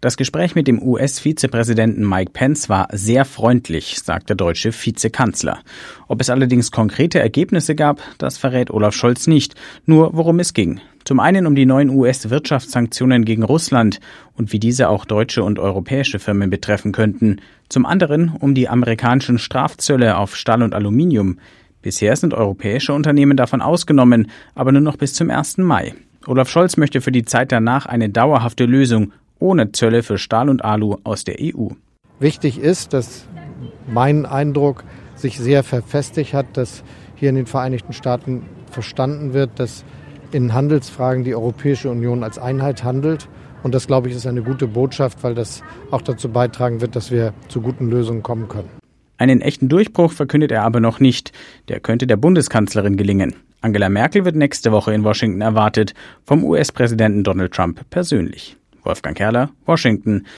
Das Gespräch mit dem US-Vizepräsidenten Mike Pence war sehr freundlich, sagt der deutsche Vizekanzler. Ob es allerdings konkrete Ergebnisse gab, das verrät Olaf Scholz nicht. Nur worum es ging. Zum einen um die neuen US-Wirtschaftssanktionen gegen Russland und wie diese auch deutsche und europäische Firmen betreffen könnten. Zum anderen um die amerikanischen Strafzölle auf Stahl und Aluminium. Bisher sind europäische Unternehmen davon ausgenommen, aber nur noch bis zum 1. Mai. Olaf Scholz möchte für die Zeit danach eine dauerhafte Lösung ohne Zölle für Stahl und Alu aus der EU. Wichtig ist, dass mein Eindruck sich sehr verfestigt hat, dass hier in den Vereinigten Staaten verstanden wird, dass in Handelsfragen die Europäische Union als Einheit handelt. Und das, glaube ich, ist eine gute Botschaft, weil das auch dazu beitragen wird, dass wir zu guten Lösungen kommen können. Einen echten Durchbruch verkündet er aber noch nicht. Der könnte der Bundeskanzlerin gelingen. Angela Merkel wird nächste Woche in Washington erwartet, vom US-Präsidenten Donald Trump persönlich. Wolfgang Kerler, Washington.